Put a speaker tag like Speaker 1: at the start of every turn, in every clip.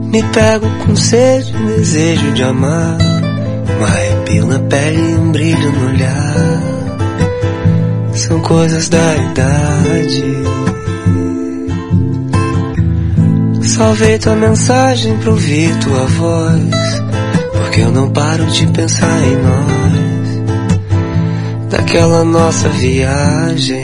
Speaker 1: Me pego com sede, desejo de amar, um arrepio na pele e um brilho no olhar. São coisas da idade. Salvei tua mensagem pra ouvir tua voz, porque eu não paro de pensar em nós, daquela nossa viagem.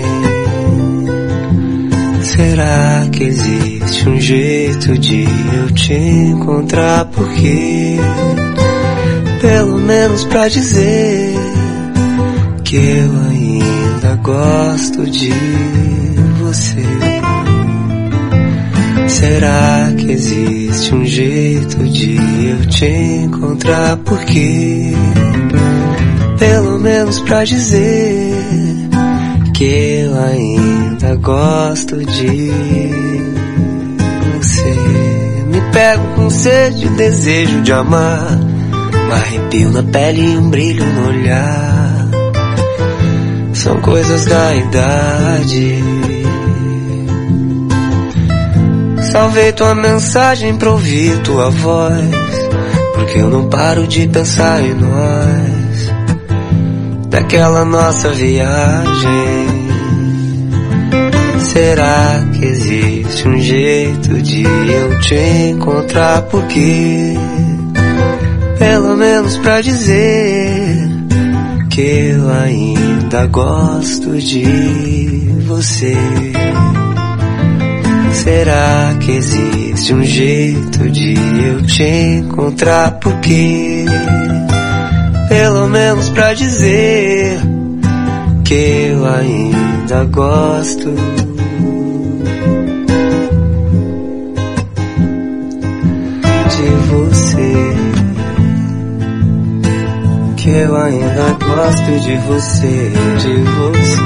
Speaker 1: Será que existe um jeito de eu te encontrar? Porque pelo menos pra dizer que eu ainda gosto de você. Será que existe um jeito de eu te encontrar? Porque pelo menos pra dizer que eu ainda gosto de você. Me pego com sede, desejo de amar, um arrepio na pele e um brilho no olhar. São coisas da idade. Salvei tua mensagem pra ouvir tua voz, porque eu não paro de pensar em nós, daquela nossa viagem. Será que existe um jeito de eu te encontrar? Porque pelo menos pra dizer que eu ainda gosto de você. Será que existe um jeito de eu te encontrar? Porque pelo menos pra dizer que eu ainda gosto de você. Que eu ainda gosto de você, de você.